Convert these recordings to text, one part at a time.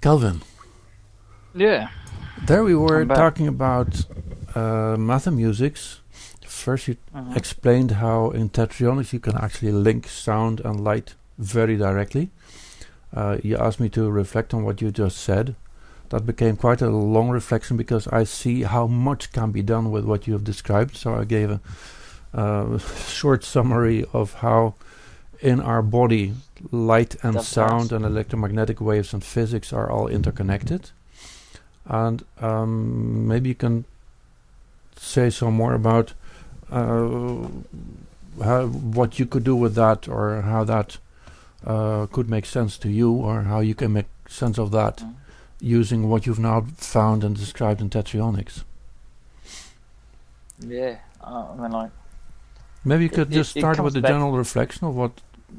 Kelvin. Yeah. There we were talking about matter musics. First you explained how in tetronics you can actually link sound and light very directly. You asked me to reflect on what you just said. That became quite a long reflection because I see how much can be done with what you have described. So I gave a short summary of how in our body light and sound and electromagnetic waves and physics are all interconnected. And maybe you can say some more about what you could do with that, or how that could make sense to you, or how you can make sense of that using what you've now found and described in tetronics. Yeah, I mean, maybe you could just start with a general reflection of what.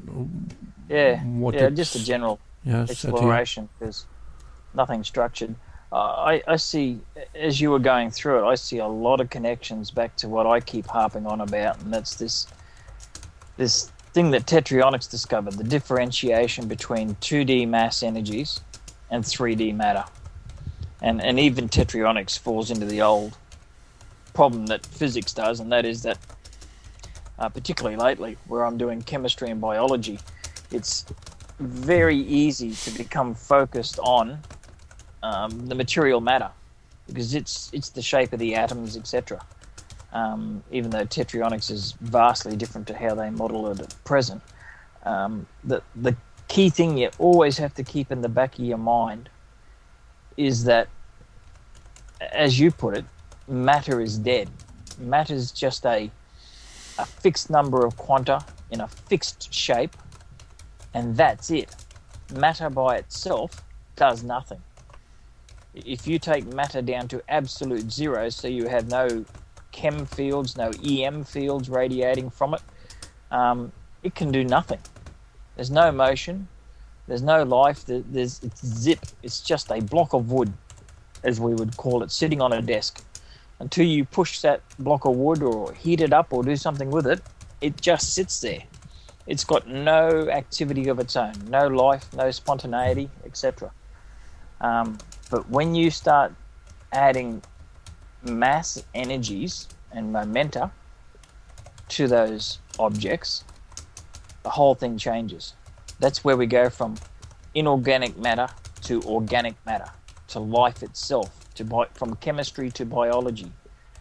Just a general exploration, because nothing structured. I see, as you were going through it, I see a lot of connections back to what I keep harping on about, and that's this thing that tetronics discovered, the differentiation between 2D mass energies and 3D matter. And even tetronics falls into the old problem that physics does, and that is that, particularly lately, where I'm doing chemistry and biology, it's very easy to become focused on the material matter, because it's the shape of the atoms, etc. Even though tetronics is vastly different to how they model it at present. The key thing you always have to keep in the back of your mind is that, as you put it, matter is dead. Matter is just a fixed number of quanta in a fixed shape, and that's it. Matter by itself does nothing. If you take matter down to absolute zero, so you have no chem fields, no EM fields radiating from it, it can do nothing. There's no motion, there's no life, it's zip. It's just a block of wood, as we would call it, sitting on a desk. Until you push that block of wood or heat it up or do something with it, it just sits there. It's got no activity of its own, no life, no spontaneity, etc. But when you start adding mass energies and momenta to those objects, the whole thing changes. That's where we go from inorganic matter to organic matter, to life itself, from chemistry to biology.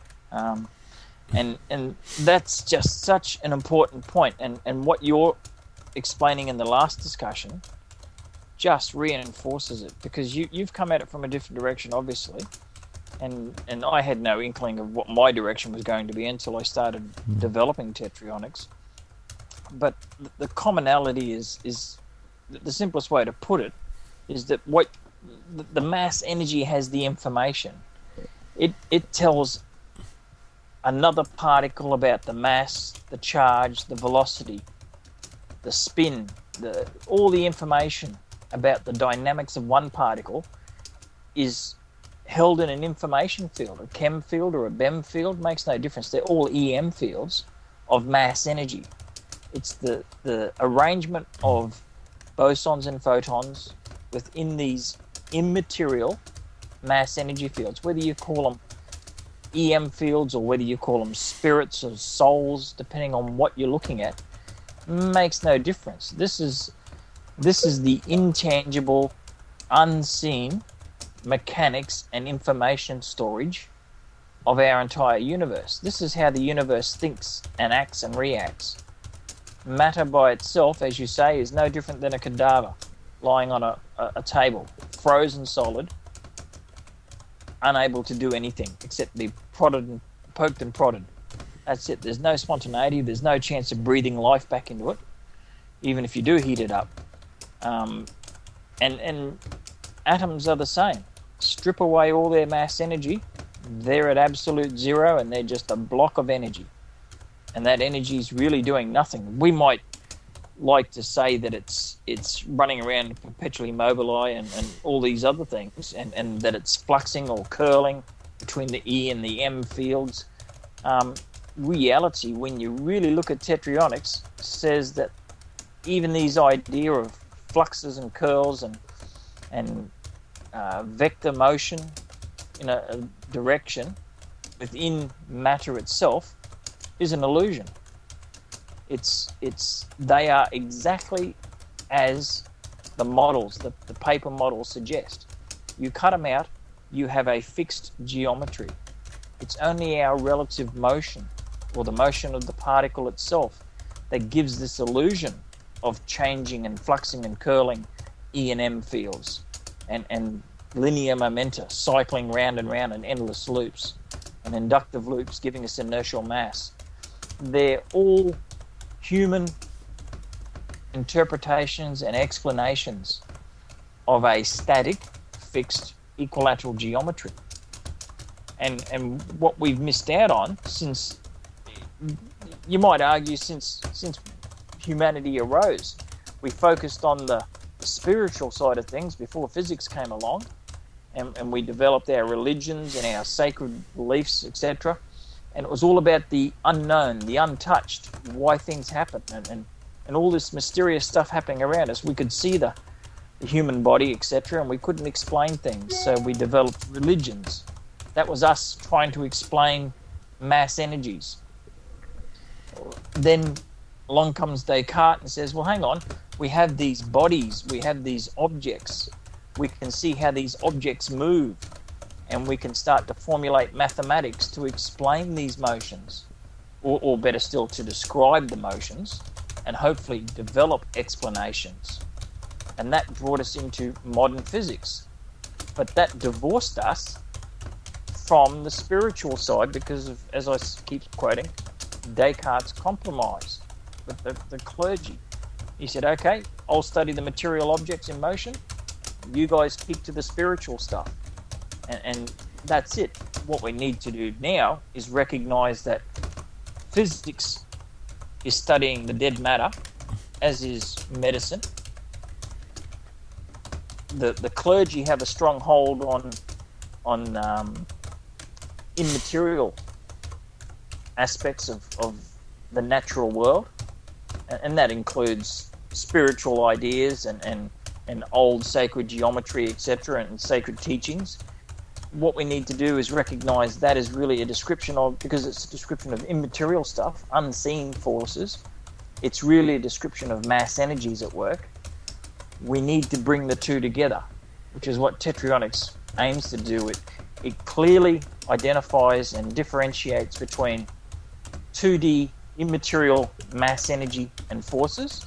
And that's just such an important point. And what you're explaining in the last discussion just reinforces it, because you've come at it from a different direction, obviously, and I had no inkling of what my direction was going to be until I started developing tetronics. But the commonality is the simplest way to put it is that what the mass energy has the information. It tells another particle about the mass, the charge, the velocity, the spin, all the information about the dynamics of one particle is held in an information field. A chem field or a BEM field makes no difference. They're all EM fields of mass energy. It's the arrangement of bosons and photons within these immaterial mass energy fields, whether you call them EM fields or whether you call them spirits or souls, depending on what you're looking at, makes no difference. This is the intangible, unseen mechanics and information storage of our entire universe. This is how the universe thinks and acts and reacts. Matter by itself, as you say, is no different than a cadaver lying on a table, frozen solid, unable to do anything except be poked and prodded. That's it. There's no spontaneity. There's no chance of breathing life back into it, even if you do heat it up. And atoms are the same. Strip away all their mass energy, they're at absolute zero, and they're just a block of energy. And that energy is really doing nothing. We might like to say that it's running around perpetually mobile and all these other things, and that it's fluxing or curling between the E and the M fields. Reality, when you really look at tetronics, says that even these idea of fluxes and curls and vector motion in a direction within matter itself is an illusion. They are exactly as the models, the paper models suggest. You cut them out, you have a fixed geometry. It's only our relative motion, or the motion of the particle itself, that gives this illusion of changing and fluxing and curling E&M fields and linear momenta cycling round and round in endless loops, and inductive loops giving us inertial mass. They're all human interpretations and explanations of a static, fixed, equilateral geometry. And what we've missed out on since, you might argue, since humanity arose, we focused on the spiritual side of things before physics came along, and we developed our religions and our sacred beliefs, etc. And it was all about the unknown, the untouched, why things happen, and all this mysterious stuff happening around us. We could see the human body, etc., and we couldn't explain things, so we developed religions. That was us trying to explain mass energies. Then along comes Descartes and says, well, hang on, we have these bodies, we have these objects, we can see how these objects move, and we can start to formulate mathematics to explain these motions, or better still, to describe the motions, and hopefully develop explanations. And that brought us into modern physics. But that divorced us from the spiritual side because of, as I keep quoting, Descartes' compromise with the clergy. He said, okay, I'll study the material objects in motion, you guys keep to the spiritual stuff. And that's it. What we need to do now is recognize that physics is studying the dead matter, as is medicine. The clergy have a strong hold on immaterial aspects of the natural world, and that includes spiritual ideas and old sacred geometry, etc., and sacred teachings. What we need to do is recognize that is really a description of, because it's a description of immaterial stuff, unseen forces. It's really a description of mass energies at work. We need to bring the two together, which is what Tetrayonics aims to do. It clearly identifies and differentiates between 2D immaterial mass energy and forces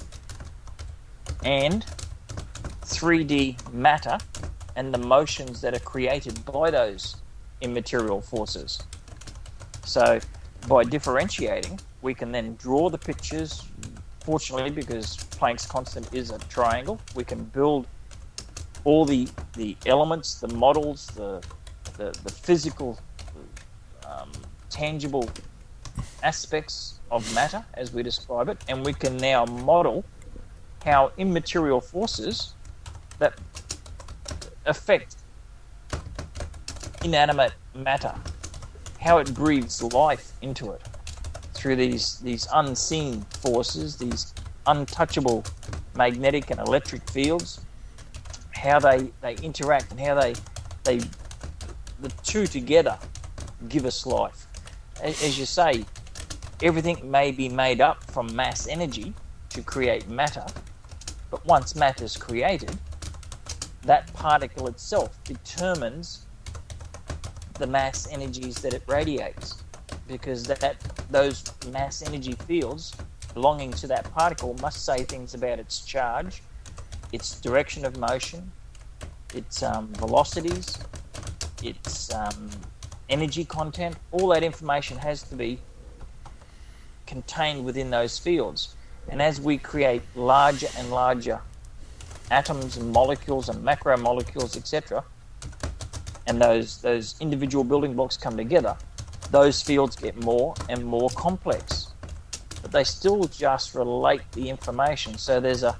and 3D matter and the motions that are created by those immaterial forces. So by differentiating, we can then draw the pictures. Fortunately, because Planck's constant is a triangle, we can build all the elements, the models, the physical, tangible aspects of matter as we describe it, and we can now model how immaterial forces that affect inanimate matter, how it breathes life into it through these unseen forces, these untouchable magnetic and electric fields, how they interact and how they the two together give us life. As you say, everything may be made up from mass energy to create matter, but once matter is created, that particle itself determines the mass energies that it radiates, because those mass energy fields belonging to that particle must say things about its charge, its direction of motion, its velocities, its energy content. All that information has to be contained within those fields. And as we create larger and larger atoms and molecules and macromolecules, etc., and those individual building blocks come together, those fields get more and more complex. But they still just relate the information. So there's a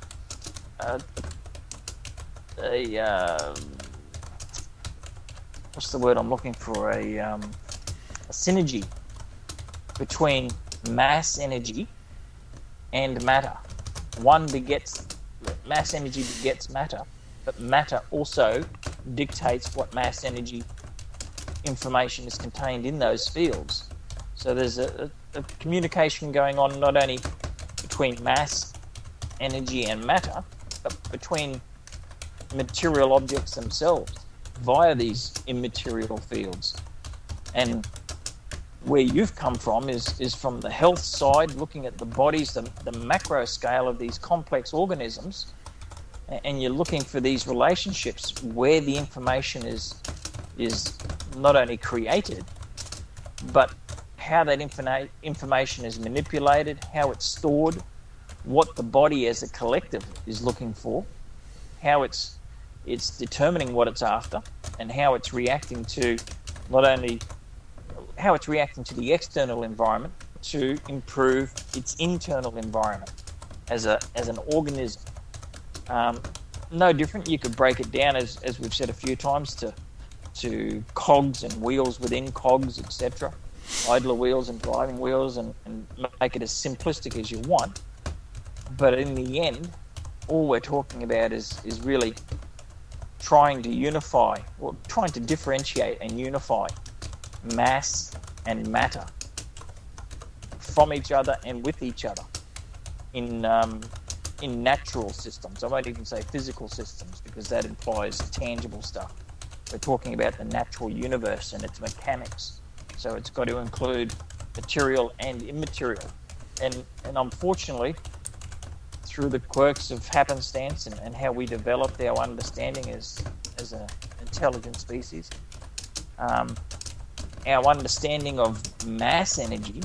what's the word I'm looking for? A synergy between mass energy and matter. Mass energy begets matter, but matter also dictates what mass energy information is contained in those fields. So there's a communication going on not only between mass, energy and matter, but between material objects themselves via these immaterial fields. And where you've come from is from the health side, looking at the bodies, the macro scale of these complex organisms, and you're looking for these relationships where the information is not only created, but how that information is manipulated, how it's stored, what the body as a collective is looking for, how it's determining what it's after, and how it's reacting to not only how it's reacting to the external environment to improve its internal environment as an organism. No different. You could break it down, as we've said a few times, to cogs and wheels within cogs, etc. Idler wheels and driving wheels, and make it as simplistic as you want. But in the end, all we're talking about is really trying to unify, or trying to differentiate and unify mass and matter from each other and with each other in natural systems. I won't even say physical systems, because that implies tangible stuff. We're talking about the natural universe and its mechanics. So it's got to include material and immaterial. And unfortunately, through the quirks of happenstance and how we developed our understanding as an intelligent species, our understanding of mass energy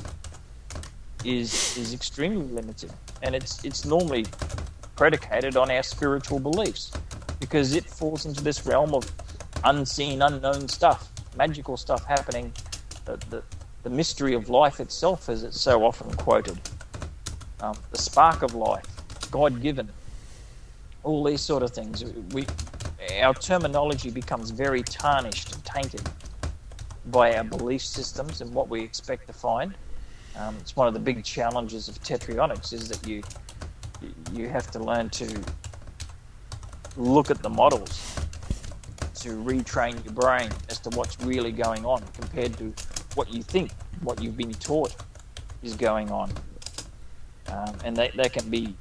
is extremely limited, and it's normally predicated on our spiritual beliefs, because it falls into this realm of unseen, unknown stuff, magical stuff happening, the mystery of life itself, as it's so often quoted, the spark of life, God-given, all these sort of things. Our terminology becomes very tarnished and tainted by our belief systems and what we expect to find. It's one of the big challenges of tetrionics, is that you have to learn to look at the models, to retrain your brain as to what's really going on compared to what you think, what you've been taught is going on. And there can be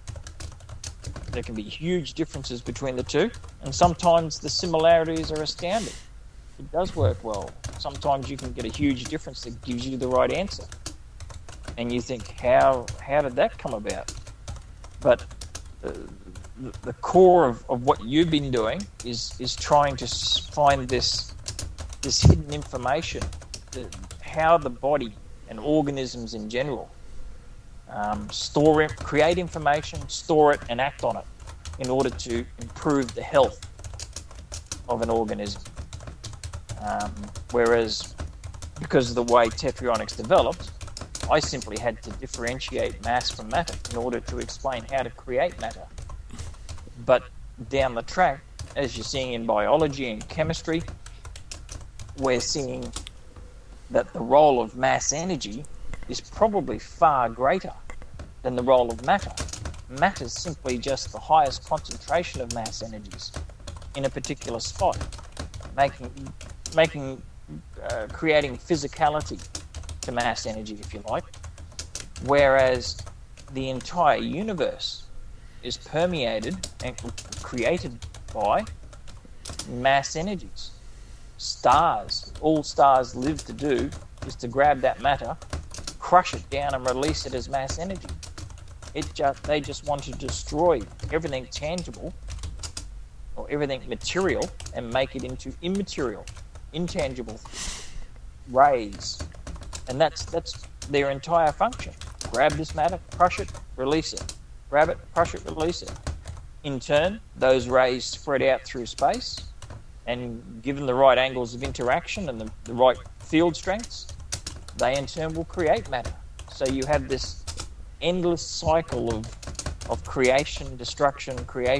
huge differences between the two, and sometimes the similarities are astounding. It does work well. Sometimes you can get a huge difference that gives you the right answer, and you think, how did that come about? But the core of what you've been doing is trying to find this hidden information, how the body and organisms in general create information, store it, and act on it in order to improve the health of an organism. Whereas, because of the way tetrionics developed, I simply had to differentiate mass from matter in order to explain how to create matter. But down the track, as you're seeing in biology and chemistry, we're seeing that the role of mass energy is probably far greater than the role of matter. Matter is simply just the highest concentration of mass energies in a particular spot, creating physicality to mass energy, if you like, whereas the entire universe is permeated and created by mass energies. Stars, all stars live to do is to grab that matter, crush it down and release it as mass energy. They just want to destroy everything tangible or everything material and make it into immaterial, intangible rays. And that's their entire function. Grab this matter, crush it, release it. Grab it, crush it, release it. In turn, those rays spread out through space, and given the right angles of interaction and the right field strengths, they in turn will create matter. So you have this endless cycle of creation, destruction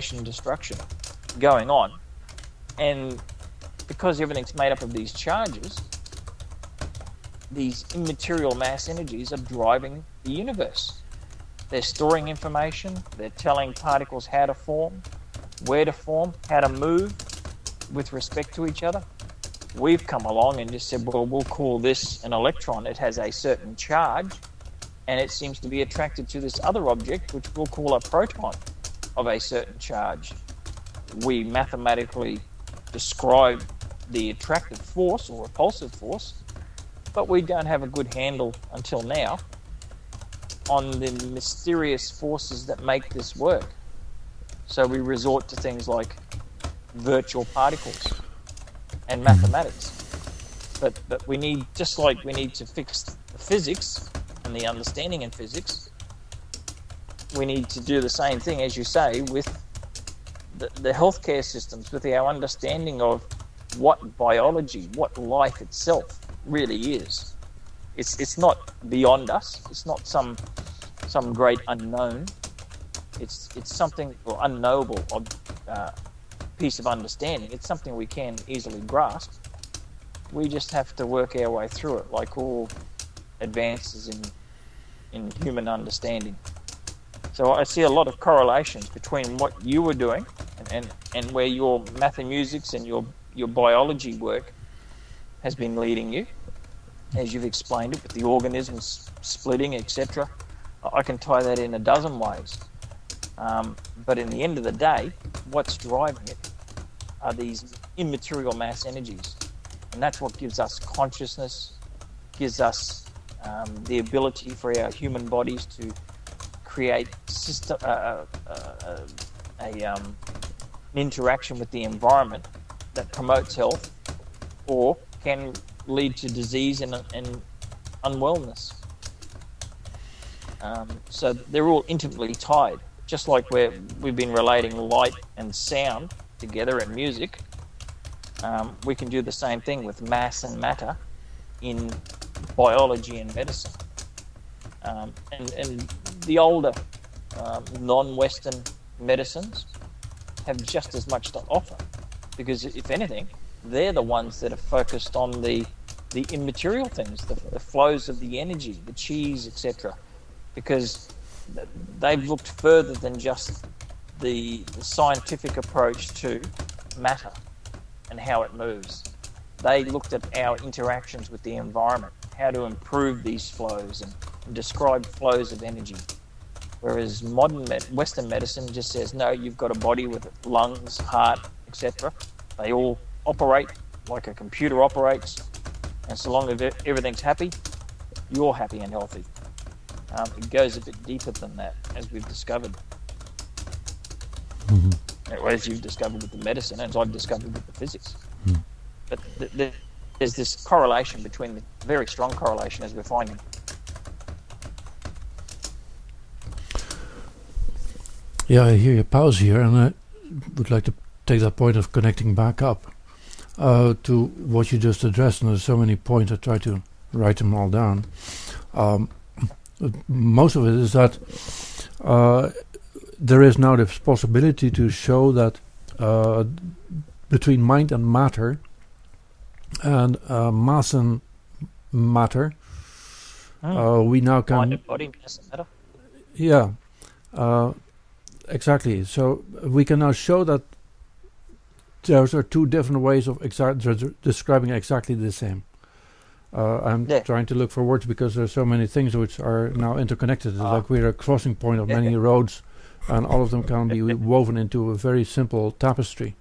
going on. And because everything's made up of these charges, these immaterial mass energies are driving the universe. They're storing information, they're telling particles how to form, where to form, how to move, with respect to each other. We've come along and just said, well, we'll call this an electron. It has a certain charge, and it seems to be attracted to this other object, which we'll call a proton of a certain charge. We mathematically describe the attractive force or repulsive force, but we don't have a good handle until now on the mysterious forces that make this work. So we resort to things like virtual particles and mathematics. But we need, just like we need to fix the physics and the understanding in physics, we need to do the same thing, as you say, with the healthcare systems, with our understanding of what biology, what life itself really is. It's not beyond us. It's not some great unknown. It's something unknowable piece of understanding. It's something we can easily grasp. We just have to work our way through it, like all advances in human understanding. So I see a lot of correlations between what you were doing and where your mathematics and your biology work has been leading you, as you've explained it, with the organisms splitting, etc. I can tie that in a dozen ways. But in the end of the day, what's driving it are these immaterial mass energies. And that's what gives us consciousness, gives us the ability for our human bodies to create an interaction with the environment that promotes health or can lead to disease and unwellness. So they're all intimately tied. Just like we've been relating light and sound together in music, we can do the same thing with mass and matter in biology and medicine. And the older non-Western medicines have just as much to offer, because if anything, they're the ones that are focused on the immaterial things, the flows of the energy, the qis, etc., because they've looked further than just the scientific approach to matter and how it moves. They looked at our interactions with the environment, how to improve these flows and describe flows of energy. Whereas modern Western medicine just says, no, you've got a body with lungs, heart, etc. They all operate like a computer operates, and so long as everything's happy, you're happy and healthy. It goes a bit deeper than that, as we've discovered. Mm-hmm. As you've discovered with the medicine, as I've discovered with the physics. Mm. But there's this correlation between the very strong correlation, as we're finding. Yeah, I hear you pause here, and I would like to take that point of connecting back up to what you just addressed. And there's so many points, I try to write them all down. Most of it is that there is now this possibility to show that between mind and matter and mass and matter, we now can... Mind and body, mass and matter? Yeah, exactly. So we can now show that those are two different ways of describing exactly the same. I'm trying to look for words because there are so many things which are now interconnected. It's like we're a crossing point of many roads, and all of them can be woven into a very simple tapestry.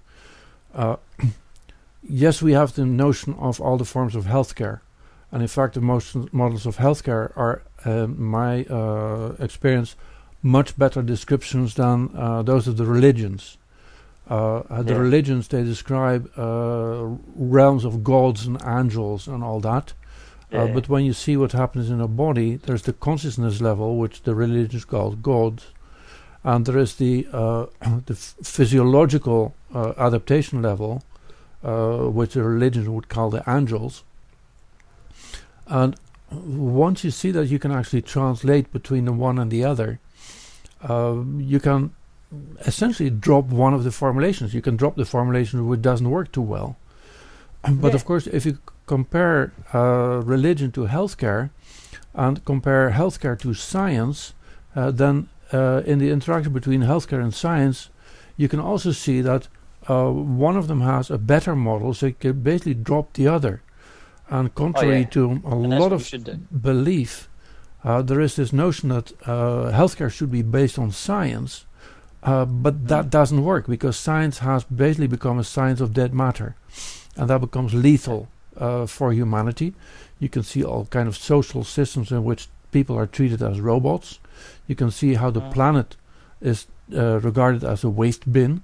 Yes, we have the notion of all the forms of healthcare, and in fact the most models of healthcare are, my experience, much better descriptions than those of the religions. The religions, they describe realms of gods and angels and all that. But when you see what happens in a body, there's the consciousness level, which the religions call God, and there is the physiological adaptation level, which the religions would call the angels. And once you see that you can actually translate between the one and the other, you can essentially drop one of the formulations. You can drop the formulation which doesn't work too well. But of course, if you compare religion to healthcare and compare healthcare to science, then in the interaction between healthcare and science, you can also see that one of them has a better model, so you can basically drop the other. And contrary to a lot of belief, there is this notion that healthcare should be based on science, but that doesn't work, because science has basically become a science of dead matter, and that becomes lethal for humanity. You can see all kind of social systems in which people are treated as robots. You can see how the planet is regarded as a waste bin,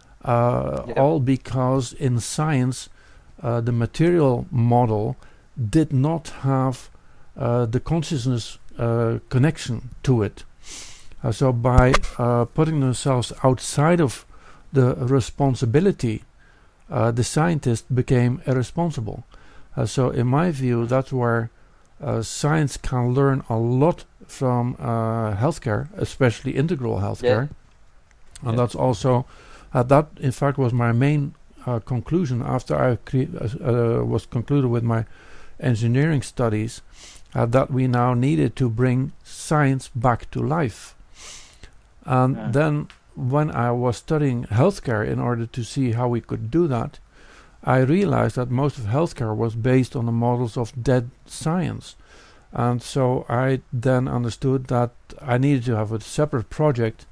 all because in science the material model did not have the consciousness connection to it. So by putting themselves outside of the responsibility, the scientist became irresponsible. So in my view, that's where science can learn a lot from healthcare, especially integral healthcare. And that's also, that in fact was my main conclusion after I was concluded with my engineering studies, that we now needed to bring science back to life. And then when I was studying healthcare in order to see how we could do that, I realized that most of healthcare was based on the models of dead science. And so I then understood that I needed to have a separate project,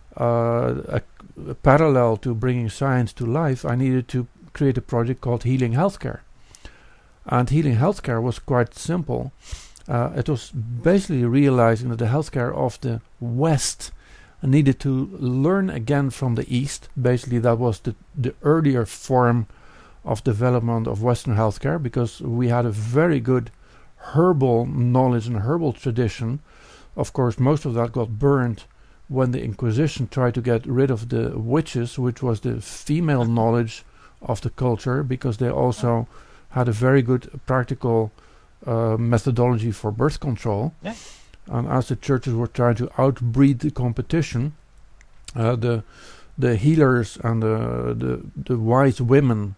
a parallel to bringing science to life. I needed to create a project called Healing Healthcare. And Healing Healthcare was quite simple. It was basically realizing that the healthcare of the West needed to learn again from the East. Basically, that was the earlier form of development of Western healthcare, because we had a very good herbal knowledge and herbal tradition. Of course, most of that got burned when the Inquisition tried to get rid of the witches, which was the female knowledge of the culture, because they also had a very good practical methodology for birth control. And as the churches were trying to outbreed the competition, the healers and the wise women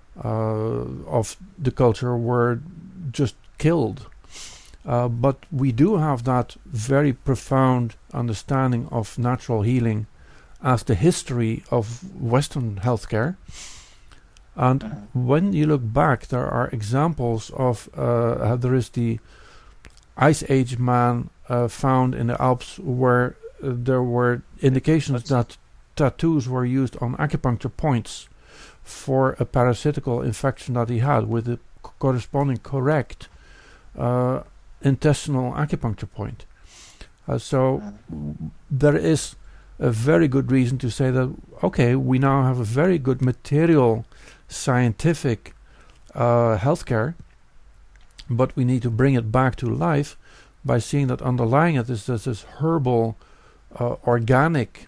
of the culture were just killed. But we do have that very profound understanding of natural healing as the history of Western healthcare. And when you look back, there are examples of there is the Ice Age man found in the Alps, where there were indications that tattoos were used on acupuncture points for a parasitical infection that he had, with the corresponding correct intestinal acupuncture point. So there is a very good reason to say that, okay, we now have a very good material scientific healthcare, but we need to bring it back to life by seeing that underlying it is this herbal, organic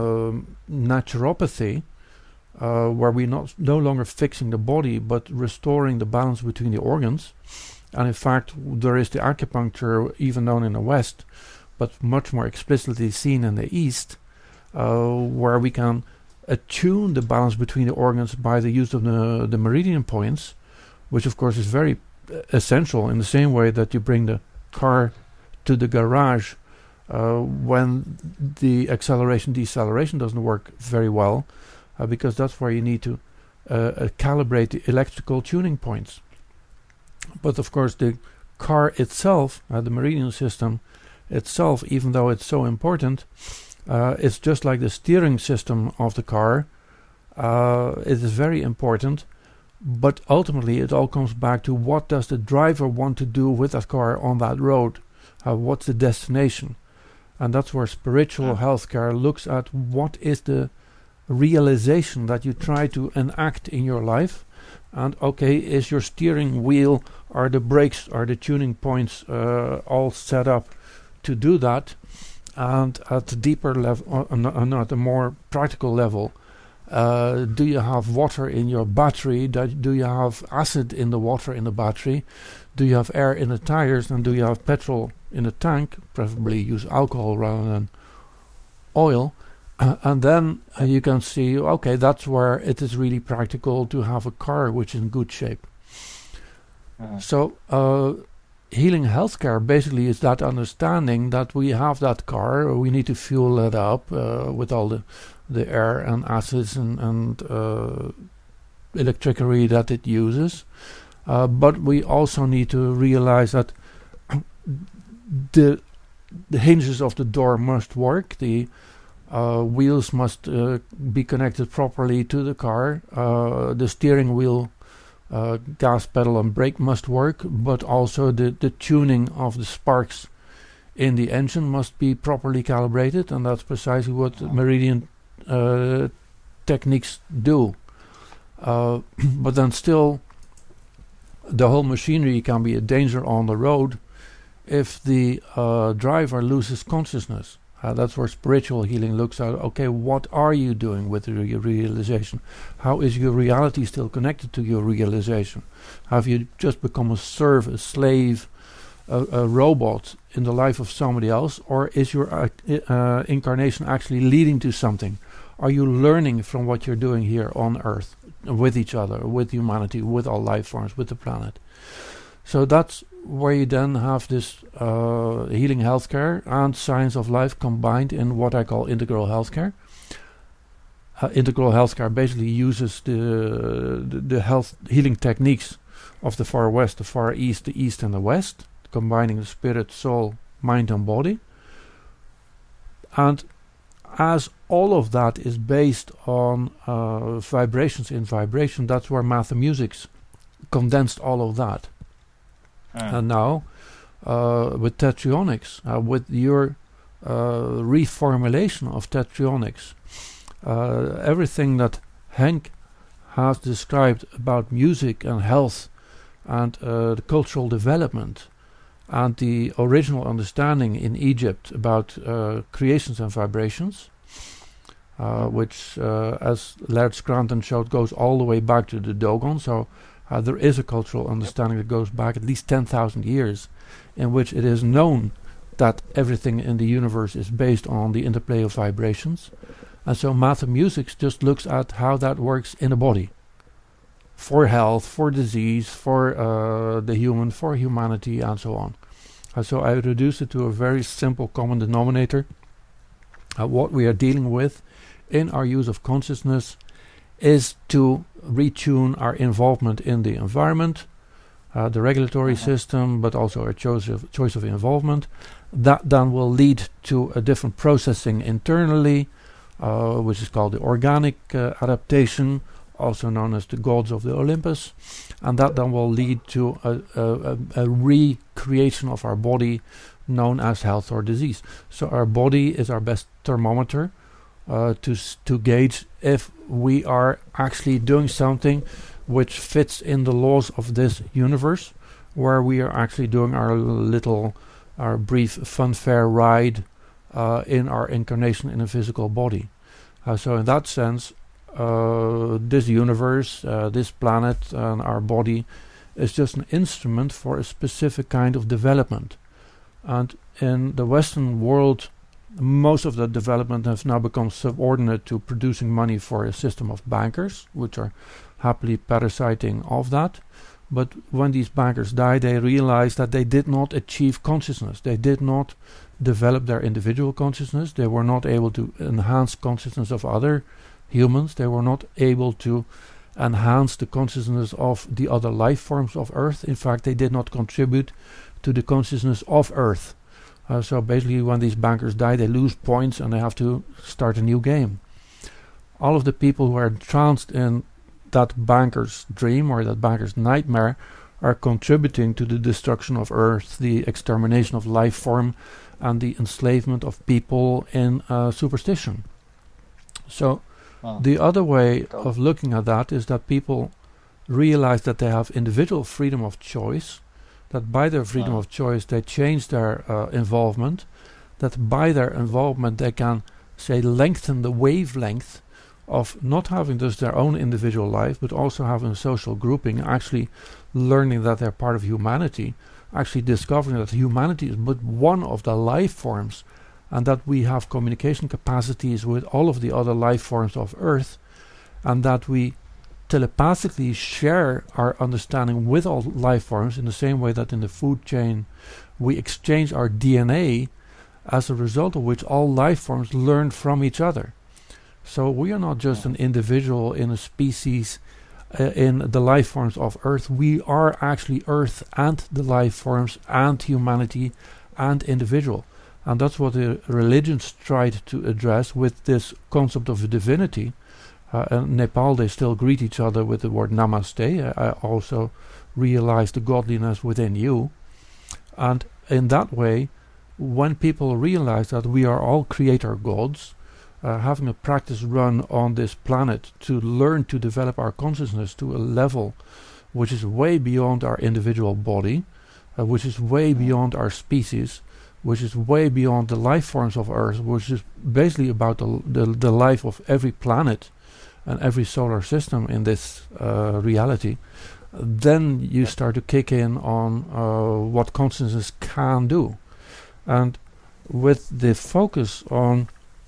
naturopathy, where we're no longer fixing the body but restoring the balance between the organs. And in fact, there is the acupuncture, even known in the West, but much more explicitly seen in the East, where we can attune the balance between the organs by the use of the meridian points, which of course is very essential, in the same way that you bring the car to the garage when the acceleration deceleration doesn't work very well, because that's where you need to calibrate the electrical tuning points. But of course the car itself, the meridian system itself, even though it's so important, it's just like the steering system of the car. It is very important, but ultimately it all comes back to what does the driver want to do with that car on that road. What's the destination? And that's where spiritual healthcare looks at what is the realization that you try to enact in your life. And okay, is your steering wheel, are the brakes, are the tuning points all set up to do that? And at the deeper level, at a more practical level, do you have water in your battery? Do you have acid in the water in the battery? Do you have air in the tires? And do you have petrol in the tank? Preferably use alcohol rather than oil. And then you can see, okay, that's where it is really practical to have a car which is in good shape. So healing healthcare basically is that understanding that we have that car, we need to fuel it up with all the the air and acids and electricity that it uses. But we also need to realize that the hinges of the door must work. The wheels must be connected properly to the car. The steering wheel, gas pedal and brake must work, but also the tuning of the sparks in the engine must be properly calibrated, and that's precisely what Meridian techniques do. But then still, the whole machinery can be a danger on the road if the driver loses consciousness. That's where spiritual healing looks at, okay, what are you doing with your realization? How is your reality still connected to your realization? Have you just become a slave, a robot in the life of somebody else? Or is your incarnation actually leading to something? Are you learning from what you're doing here on Earth, with each other, with humanity, with all life forms, with the planet? So that's where you then have this healing healthcare and science of life combined in what I call integral healthcare. Integral healthcare basically uses the health healing techniques of the Far West, the Far East, the East and the West, combining the spirit, soul, mind and body. And as all of that is based on vibrations in vibration, that's where Mathemutics condensed all of that. And now, with Tetrionics, with your reformulation of Tetrionics, everything that Henk has described about music and health and the cultural development and the original understanding in Egypt about creations and vibrations, which, as Laird Scranton showed, goes all the way back to the Dogon. So there is a cultural understanding that goes back at least 10,000 years, in which it is known that everything in the universe is based on the interplay of vibrations. And so Mathemutics just looks at how that works in a body, for health, for disease, for the human, for humanity, and so on. And so I reduce it to a very simple common denominator. What we are dealing with in our use of consciousness is to retune our involvement in the environment, the regulatory system, but also our choice of involvement. That then will lead to a different processing internally, which is called the organic adaptation, also known as the gods of the Olympus. And that then will lead to a recreation of our body, known as health or disease. So our body is our best thermometer to gauge if we are actually doing something which fits in the laws of this universe, where we are actually doing our brief funfair ride in our incarnation in a physical body. So in that sense, this universe, this planet and our body is just an instrument for a specific kind of development. And in the Western world, most of the development has now become subordinate to producing money for a system of bankers, which are happily parasiting off that. But when these bankers die, they realize that they did not achieve consciousness. They did not develop their individual consciousness. They were not able to enhance consciousness of other humans. They were not able to enhance the consciousness of the other life forms of Earth. In fact, they did not contribute to the consciousness of Earth. So basically, when these bankers die, they lose points and they have to start a new game. All of the people who are entranced in that banker's dream or that banker's nightmare are contributing to the destruction of Earth, the extermination of life form, and the enslavement of people in superstition. So the other way of looking at that is that people realize that they have individual freedom of choice, that by their freedom of choice they change their involvement, that by their involvement they can, say, lengthen the wavelength of not having just their own individual life, but also having a social grouping, actually learning that they're part of humanity, actually discovering that humanity is but one of the life forms, and that we have communication capacities with all of the other life forms of Earth, and that we telepathically share our understanding with all life forms in the same way that in the food chain we exchange our DNA, as a result of which all life forms learn from each other. So we are not just an individual in a species in the life forms of Earth. We are actually Earth and the life forms and humanity and individual. And that's what the religions tried to address with this concept of a divinity. In Nepal they still greet each other with the word namaste. I also realize the godliness within you. And in that way, when people realize that we are all creator gods, having a practice run on this planet to learn to develop our consciousness to a level which is way beyond our individual body, which is way beyond our species, which is way beyond the life forms of Earth, which is basically about the life of every planet and every solar system in this reality, then you start to kick in on what consciousness can do. And with the focus on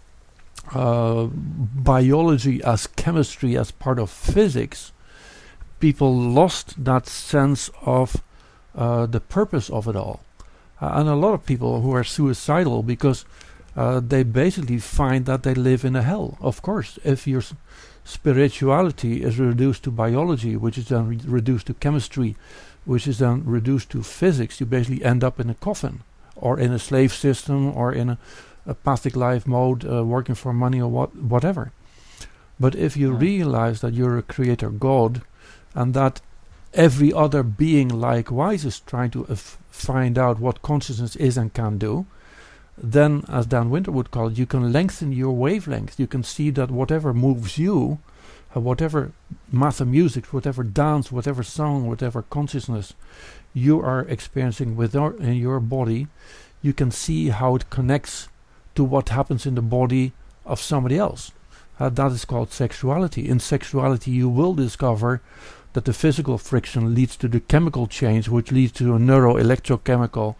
biology as chemistry as part of physics, people lost that sense of the purpose of it all. And a lot of people who are suicidal because they basically find that they live in a hell. Of course, if your spirituality is reduced to biology, which is then reduced to chemistry, which is then reduced to physics, you basically end up in a coffin, or in a slave system, or in a pathic life mode, working for money or whatever. But if you realize that you're a creator God, and that every other being likewise is trying to find out what consciousness is and can do, then, as Dan Winter would call it, you can lengthen your wavelength. You can see that whatever moves you, whatever matha music, whatever dance, whatever song, whatever consciousness you are experiencing in your body, you can see how it connects to what happens in the body of somebody else. That is called sexuality. In sexuality you will discover that the physical friction leads to the chemical change, which leads to a neuroelectrical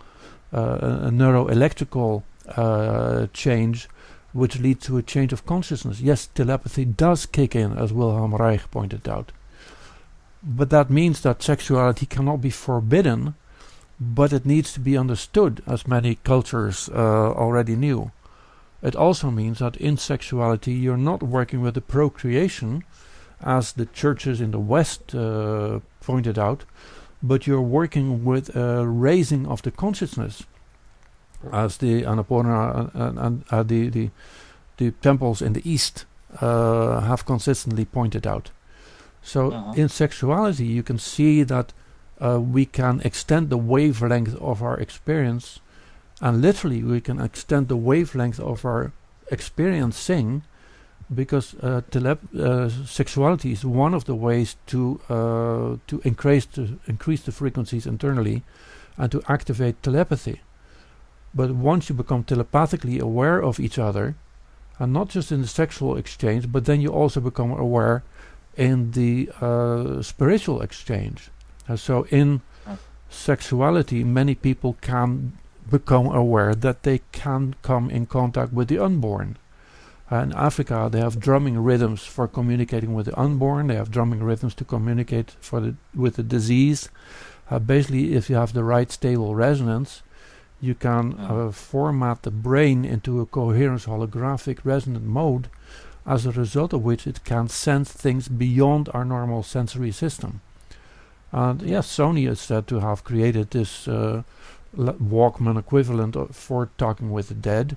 change, which leads to a change of consciousness. Yes, telepathy does kick in, as Wilhelm Reich pointed out. But that means that sexuality cannot be forbidden, but it needs to be understood, as many cultures already knew. It also means that in sexuality you're not working with the procreation, as the churches in the West pointed out, but you're working with a raising of the consciousness, as the Annapurna and the temples in the East have consistently pointed out. So in sexuality you can see that we can extend the wavelength of our experience, and literally we can extend the wavelength of our experiencing, because sexuality is one of the ways to increase the frequencies internally and to activate telepathy. But once you become telepathically aware of each other, and not just in the sexual exchange, but then you also become aware in the spiritual exchange. So in sexuality, many people can become aware that they can come in contact with the unborn. In Africa, they have drumming rhythms for communicating with the unborn. They have drumming rhythms to communicate with the disease. Basically, if you have the right stable resonance, you can format the brain into a coherence holographic resonant mode, as a result of which it can sense things beyond our normal sensory system. And yes, Sony is said to have created this Walkman equivalent for talking with the dead.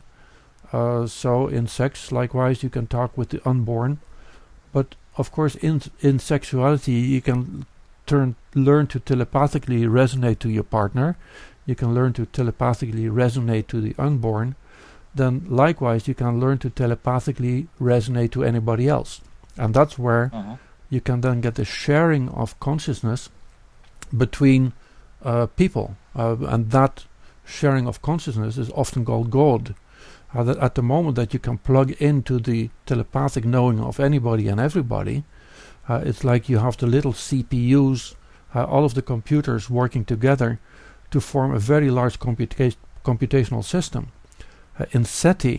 So in sex, likewise, you can talk with the unborn. But of course, in sexuality, you can learn to telepathically resonate to your partner. You can learn to telepathically resonate to the unborn. Then likewise, you can learn to telepathically resonate to anybody else. And that's where you can then get the sharing of consciousness between people. And that sharing of consciousness is often called God. That at the moment that you can plug into the telepathic knowing of anybody and everybody, it's like you have the little CPUs, all of the computers working together to form a very large computational system. In SETI,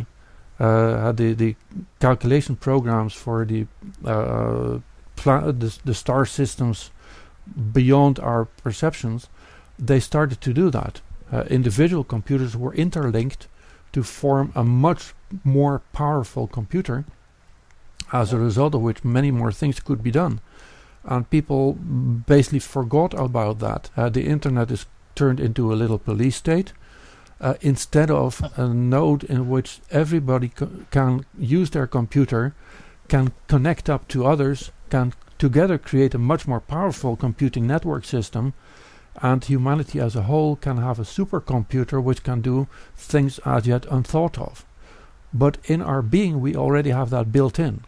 the calculation programs for the star systems beyond our perceptions, they started to do that. Individual computers were interlinked to form a much more powerful computer, as a result of which many more things could be done. And people basically forgot about that. The internet is turned into a little police state instead of a node in which everybody can use their computer, can connect up to others, can together create a much more powerful computing network system, and humanity as a whole can have a supercomputer which can do things as yet unthought of. But in our being we already have that built in.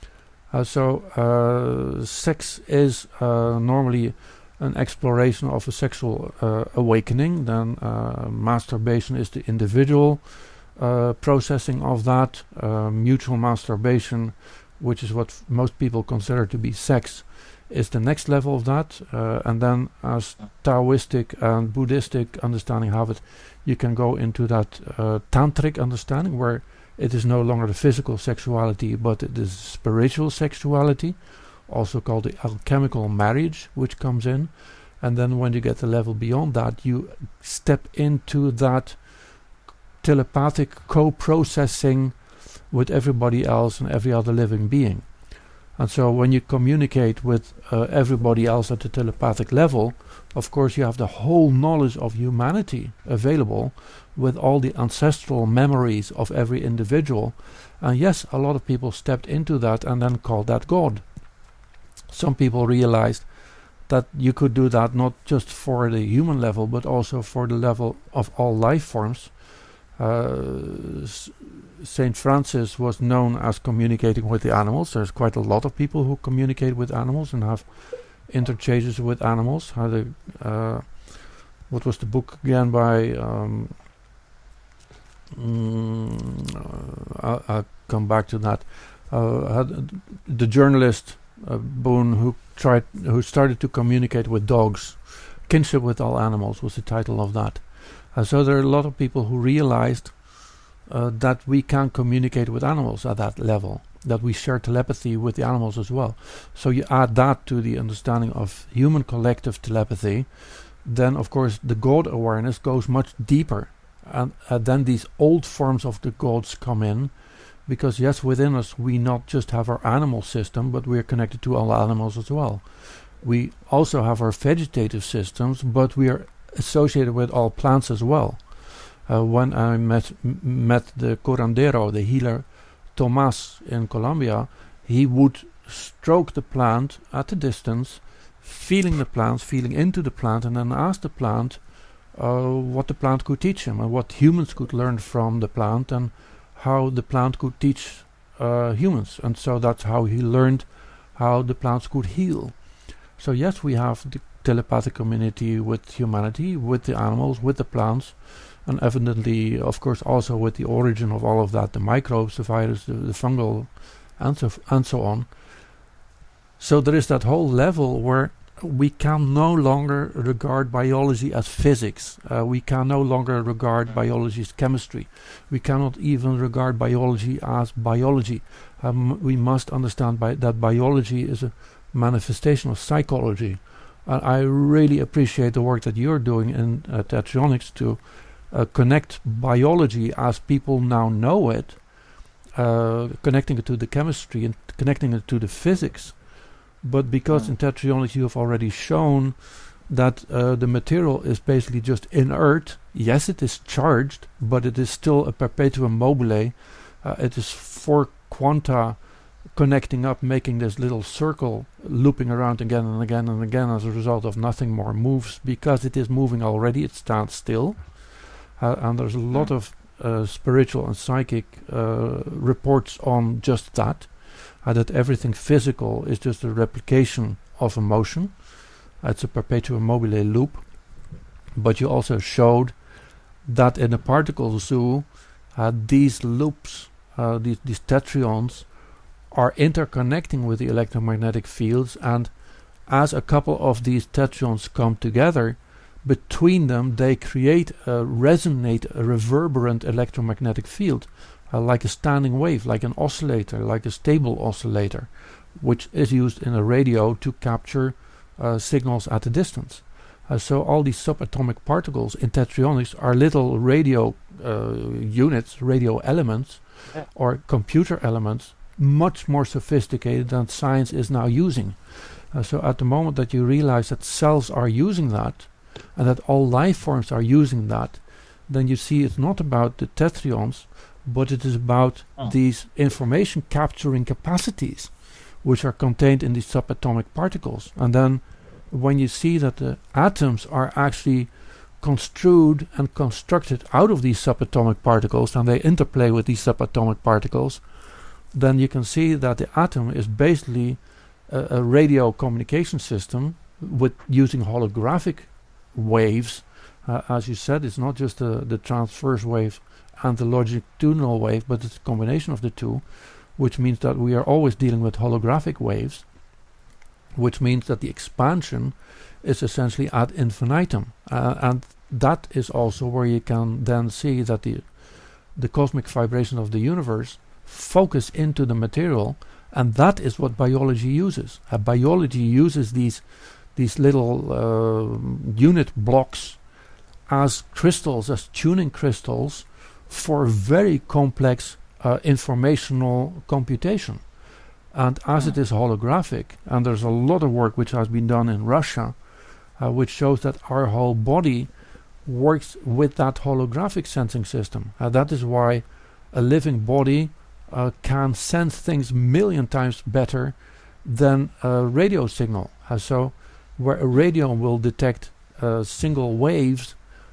So sex is normally an exploration of a sexual awakening. Then masturbation is the individual processing of that. Mutual masturbation, which is what most people consider to be sex, is the next level of that. And then as Taoistic and Buddhistic understanding have it, you can go into that tantric understanding where it is no longer the physical sexuality, but it is spiritual sexuality, also called the alchemical marriage, which comes in. And then when you get the level beyond that, you step into that telepathic co-processing with everybody else and every other living being. And so when you communicate with everybody else at the telepathic level, of course you have the whole knowledge of humanity available with all the ancestral memories of every individual. And yes, a lot of people stepped into that and then called that God. Some people realized that you could do that not just for the human level, but also for the level of all life forms. Saint Francis was known as communicating with the animals. There's quite a lot of people who communicate with animals and have interchanges with animals. What was the book again by... I'll come back to that. The journalist Boone who started to communicate with dogs. Kinship with All Animals was the title of that. So there are a lot of people who realized that we can communicate with animals at that level, that we share telepathy with the animals as well. So you add that to the understanding of human collective telepathy, then of course the God awareness goes much deeper. And then these old forms of the gods come in, because yes, within us we not just have our animal system, but we are connected to all animals as well. We also have our vegetative systems, but we are associated with all plants as well. When I met the curandero, the healer Tomas in Colombia, he would stroke the plant at a distance, feeling the plant, feeling into the plant, and then ask the plant what the plant could teach him and what humans could learn from the plant and how the plant could teach humans. And so that's how he learned how the plants could heal. So yes, we have the telepathic community with humanity, with the animals, with the plants, and evidently, of course, also with the origin of all of that, the microbes, the virus, the fungal, and so on. So there is that whole level where we can no longer regard biology as physics. We can no longer regard biology as chemistry. We cannot even regard biology as biology. We must understand that biology is a manifestation of psychology. I really appreciate the work that you're doing in Tetronics to connect biology as people now know it, connecting it to the chemistry and connecting it to the physics. But because in Tetronics you have already shown that the material is basically just inert, yes, it is charged, but it is still a perpetuum mobile. It is 4 quanta connecting up, making this little circle, looping around again and again and again. As a result of nothing more moves, because it is moving already, it stands still. And there's a lot of spiritual and psychic reports on just that. That everything physical is just a replication of emotion. It's a perpetuum mobile loop. But you also showed that in a particle zoo, these loops, these tetrions, are interconnecting with the electromagnetic fields, and as a couple of these tetrions come together, between them they create a reverberant electromagnetic field. Like a standing wave, like an oscillator, like a stable oscillator, which is used in a radio to capture signals at a distance. So all these subatomic particles in Tetronics are little radio units, radio elements, or computer elements much more sophisticated than science is now using. So at the moment that you realize that cells are using that, and that all life forms are using that, then you see it's not about the tetrions, but it is about these information capturing capacities which are contained in these subatomic particles. And then when you see that the atoms are actually construed and constructed out of these subatomic particles, and they interplay with these subatomic particles, then you can see that the atom is basically a radio communication system with using holographic waves. As you said, it's not just the transverse wave and the longitudinal wave, but it's a combination of the two, which means that we are always dealing with holographic waves, which means that the expansion is essentially ad infinitum. And that is also where you can then see that the cosmic vibration of the universe focus into the material, and that is what biology uses. Biology uses these little unit blocks as crystals, as tuning crystals, for very complex informational computation. And as it is holographic, and there's a lot of work which has been done in Russia, which shows that our whole body works with that holographic sensing system. That is why a living body can sense things 1,000,000 times better than a radio signal. So where a radio will detect single waves,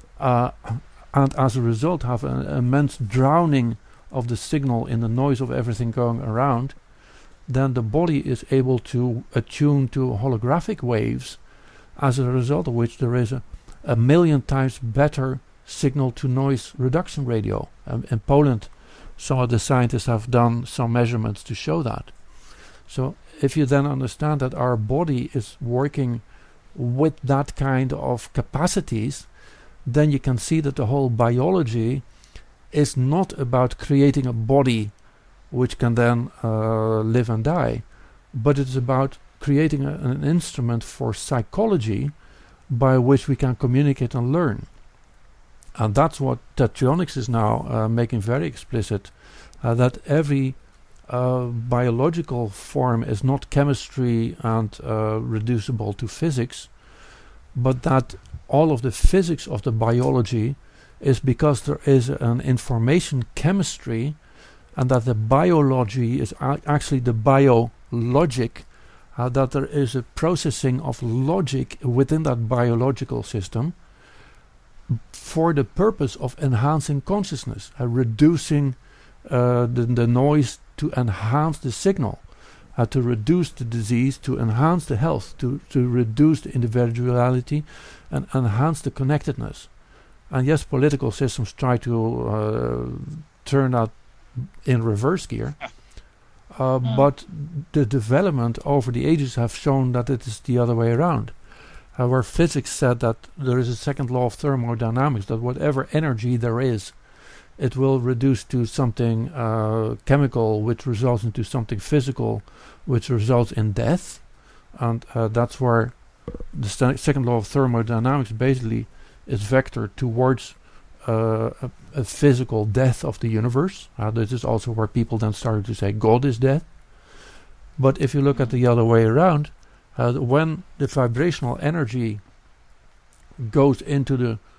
and as a result have an immense drowning of the signal in the noise of everything going around, then the body is able to attune to holographic waves, as a result of which there is a 1,000,000 times better signal to noise reduction radio. In Poland, some of the scientists have done some measurements to show that. So if you then understand that our body is working with that kind of capacities, then you can see that the whole biology is not about creating a body which can then live and die, but it's about creating an instrument for psychology by which we can communicate and learn. And that's what Tetrionics is now making very explicit, that every biological form is not chemistry and reducible to physics, but that all of the physics of the biology is because there is an information chemistry, and that the biology is actually the biologic, that there is a processing of logic within that biological system for the purpose of enhancing consciousness, reducing the noise to enhance the signal, to reduce the disease, to enhance the health, to reduce the individuality and enhance the connectedness. And yes, political systems try to turn that in reverse gear, but the development over the ages have shown that it is the other way around. Where physics said that there is a second law of thermodynamics, that whatever energy there is, it will reduce to something chemical, which results into something physical, which results in death. And that's where the second law of thermodynamics basically is vectored towards a physical death of the universe. This is also where people then started to say God is dead. But if you look at the other way around, when the vibrational energy goes into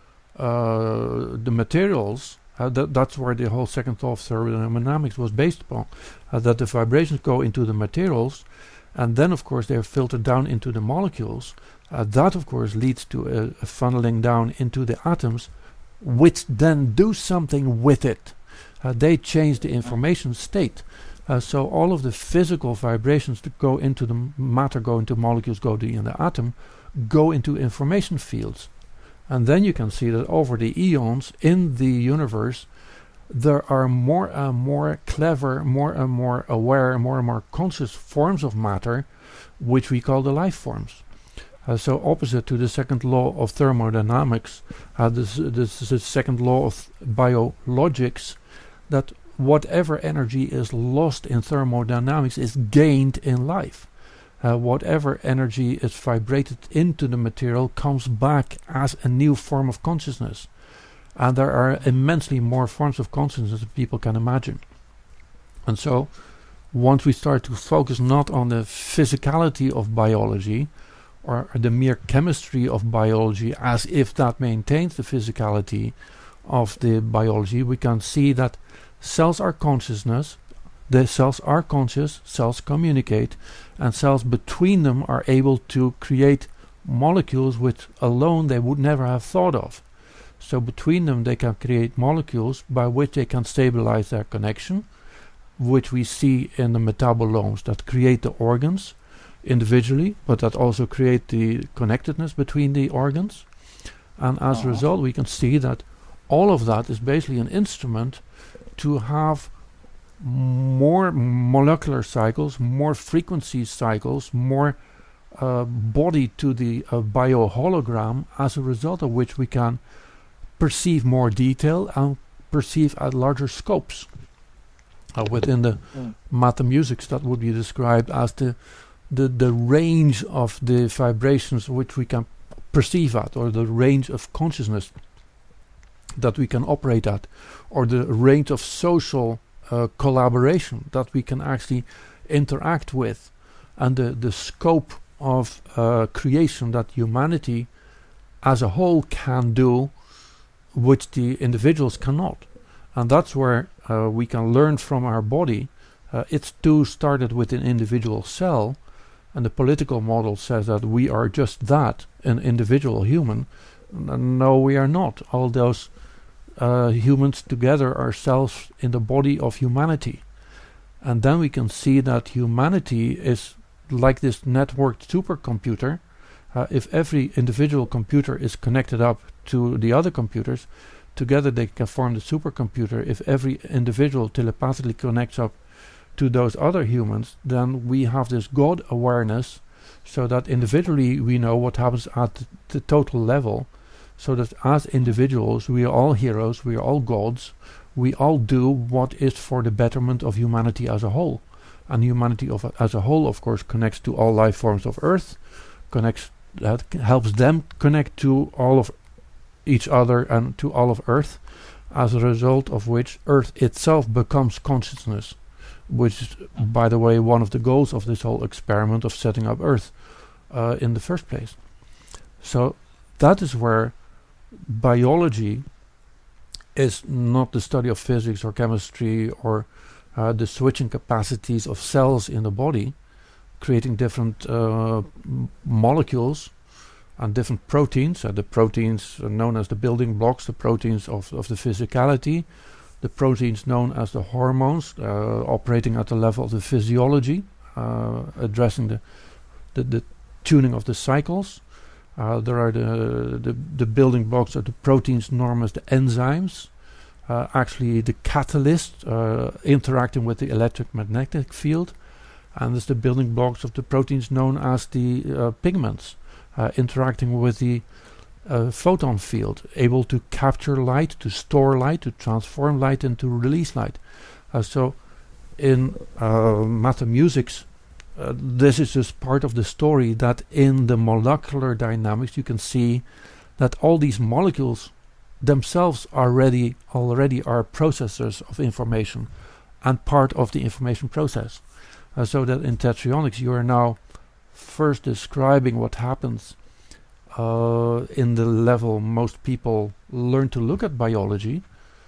the materials, that's where the whole second law of thermodynamics was based upon, that the vibrations go into the materials, and then of course they are filtered down into the molecules. That of course leads to a funneling down into the atoms, which then do something with it. They change the information state. So all of the physical vibrations that go into the matter, go into molecules, go in the atom, go into information fields. And then you can see that over the eons in the universe, there are more and more clever, more and more aware, more and more conscious forms of matter, which we call the life forms. So opposite to the second law of thermodynamics, this is the second law of biologics, that whatever energy is lost in thermodynamics is gained in life. Whatever energy is vibrated into the material comes back as a new form of consciousness. And there are immensely more forms of consciousness than people can imagine. And so once we start to focus not on the physicality of biology or the mere chemistry of biology as if that maintains the physicality of the biology, we can see that cells are consciousness, the cells are conscious, cells communicate, and cells between them are able to create molecules which alone they would never have thought of. So between them they can create molecules by which they can stabilize their connection, which we see in the metabolomes that create the organs individually, but that also create the connectedness between the organs. And as a result, we can see that all of that is basically an instrument to have more molecular cycles, more frequency cycles, more body to the biohologram, as a result of which we can perceive more detail and perceive at larger scopes. Within the Metamusics, that would be described as the range of the vibrations which we can perceive at, or the range of consciousness that we can operate at, or the range of social collaboration that we can actually interact with, and the scope of creation that humanity as a whole can do, which the individuals cannot. And that's where we can learn from our body. It's too started with an individual cell, and the political model says that we are just that, an individual human. No, we are not. All those humans together are cells in the body of humanity. And then we can see that humanity is like this networked supercomputer. If every individual computer is connected up to the other computers, together they can form the supercomputer. If every individual telepathically connects up to those other humans, then we have this God awareness, so that individually we know what happens at the total level, so that as individuals we are all heroes, we are all gods, we all do what is for the betterment of humanity as a whole. And humanity as a whole, of course, connects to all life forms of Earth, helps them connect to all of each other and to all of Earth, as a result of which Earth itself becomes consciousness, which is, by the way, one of the goals of this whole experiment of setting up Earth in the first place. So that is where biology is not the study of physics or chemistry or the switching capacities of cells in the body, creating different molecules and different proteins. The proteins are known as the building blocks, the proteins of the physicality, the proteins known as the hormones, operating at the level of the physiology, addressing the tuning of the cycles. There are the building blocks of the proteins known as the enzymes, actually the catalyst interacting with the electromagnetic field, and there's the building blocks of the proteins known as the pigments, interacting with the photon field, able to capture light, to store light, to transform light, and to release light. So in Metamusics, this is just part of the story, that in the molecular dynamics you can see that all these molecules themselves already are processors of information and part of the information process. So that in Tetrionics you are now first describing what happens in the level most people learn to look at biology,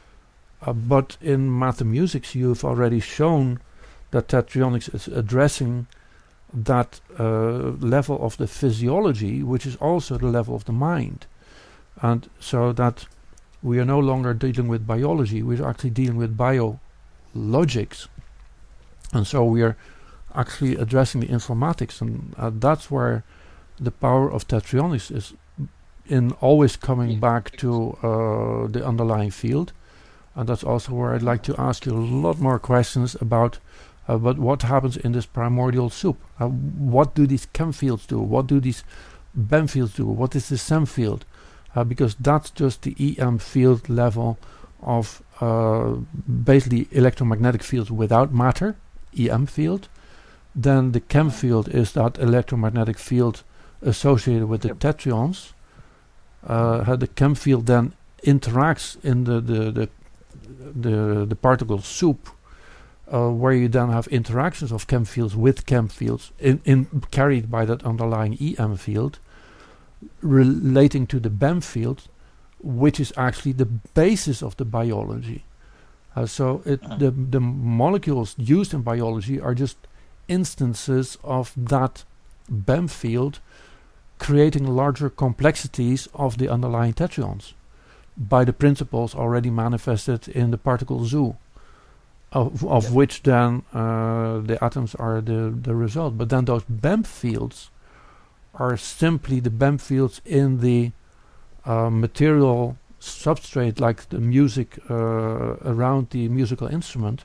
but in Metamusics you've already shown that Tetrionics is addressing that level of the physiology, which is also the level of the mind. And so that we are no longer dealing with biology, we're actually dealing with biologics. And so we are actually addressing the informatics, and that's where the power of Tetrionics is in always coming back to the underlying field. And that's also where I'd like to ask you a lot more questions about but what happens in this primordial soup. What do these chem fields do? What do these BEM fields do? What is the SEM field? Because that's just the EM field level of basically electromagnetic fields without matter, EM field. Then the chem field is that electromagnetic field associated with the tetrions. The chem field then interacts in the particle soup where you then have interactions of chem fields with chem fields carried by that underlying EM field relating to the BEM field, which is actually the basis of the biology. The molecules used in biology are just instances of that BEM field creating larger complexities of the underlying tetraons by the principles already manifested in the particle zoo, of which then the atoms are the result. But then those BEM fields are simply the BEM fields in the material substrate, like the music around the musical instrument.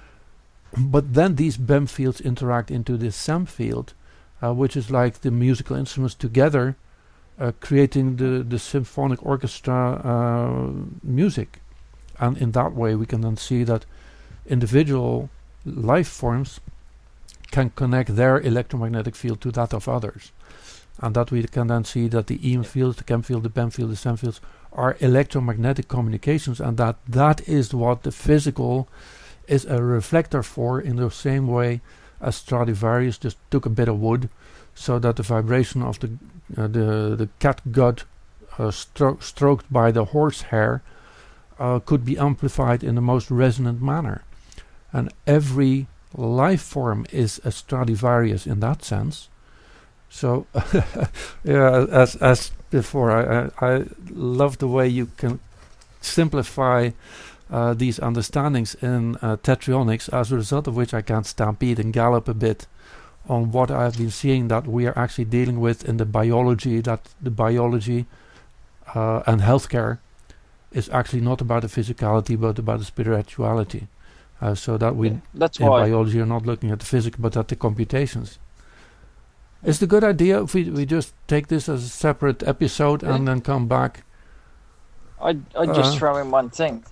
But then these BEM fields interact into this SEM field, which is like the musical instruments together, creating the symphonic orchestra music. And in that way we can then see that individual life forms can connect their electromagnetic field to that of others. And that we can then see that the EM field, the chem field, the BEM field, the SEM fields are electromagnetic communications, and that is what the physical is a reflector for, in the same way as Stradivarius just took a bit of wood so that the vibration of the catgut stroked by the horsehair could be amplified in the most resonant manner. And every life form is a Stradivarius in that sense. So, yeah, as before, I love the way you can simplify these understandings in tetrionics, as a result of which I can stampede and gallop a bit on what I've been seeing that we are actually dealing with in the biology, that the biology and healthcare is actually not about the physicality but about the spirituality. So that we in biology are not looking at the physics but at the computations. Is it a good idea if we just take this as a separate episode and then come back? I just throw in one thing.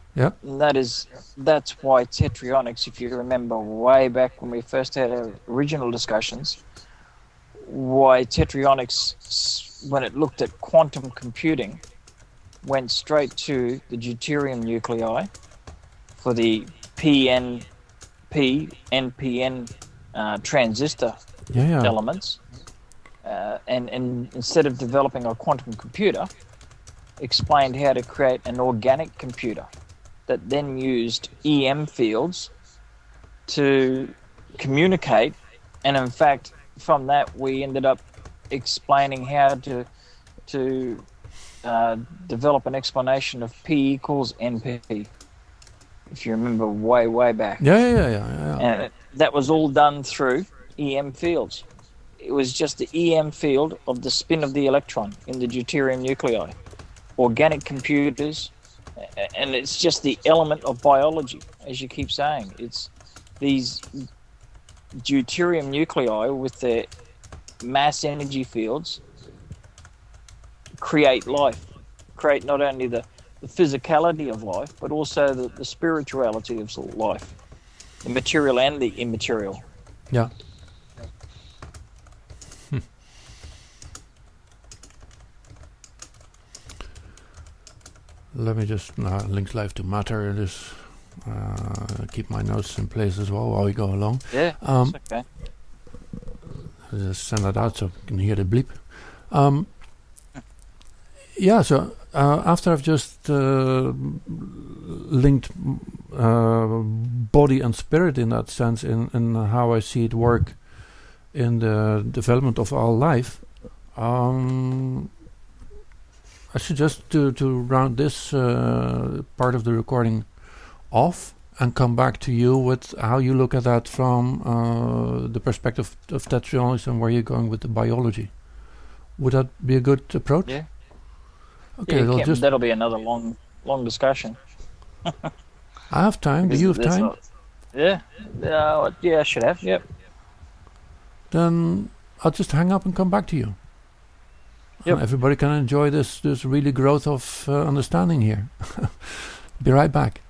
That's why tetrionics, if you remember way back when we first had our original discussions, why tetrionics, when it looked at quantum computing, went straight to the deuterium nuclei for the NPN transistor elements, and instead of developing a quantum computer, explained how to create an organic computer that then used EM fields to communicate. And in fact, from that we ended up explaining how to develop an explanation of P equals NP, if you remember way back. Yeah. And that was all done through EM fields. It was just the EM field of the spin of the electron in the deuterium nuclei. Organic computers, and it's just the element of biology, as you keep saying. It's these deuterium nuclei with their mass energy fields create life, create not only the physicality of life, but also the spirituality of life, the material and the immaterial. Yeah. Let me just link life to matter. Just keep my notes in place as well while we go along. Yeah, that's okay. Just send that out so you can hear the bleep. So after I've just linked body and spirit in that sense, in how I see it work in the development of our life, I suggest to round this part of the recording off and come back to you with how you look at that from the perspective of tetrionics and where you're going with the biology. Would that be a good approach? Yeah. Okay, that'll be another long discussion. I have time. Do you have time? Yeah, I should have. Yep. Then I'll just hang up and come back to you. Yep. Everybody can enjoy this really growth of understanding here. Be right back.